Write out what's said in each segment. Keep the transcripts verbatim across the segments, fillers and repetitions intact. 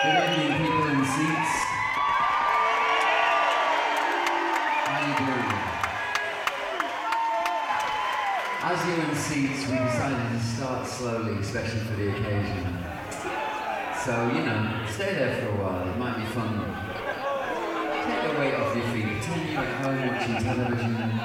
Good evening, people in the seats. How you doing? As you're in the seats, we decided to start slowly, especially for the occasion. So, you know, stay there for a while. It might be fun. Take the weight off your feet. Pretend you're at home watching television.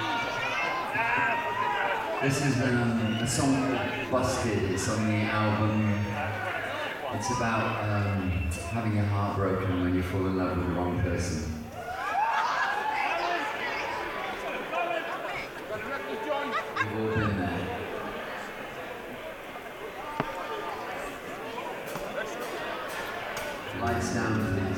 This is um, a song called Busted. It's on the album. It's about um, having your heart broken when you fall in love with the wrong person. We've all been there. Lights down, please.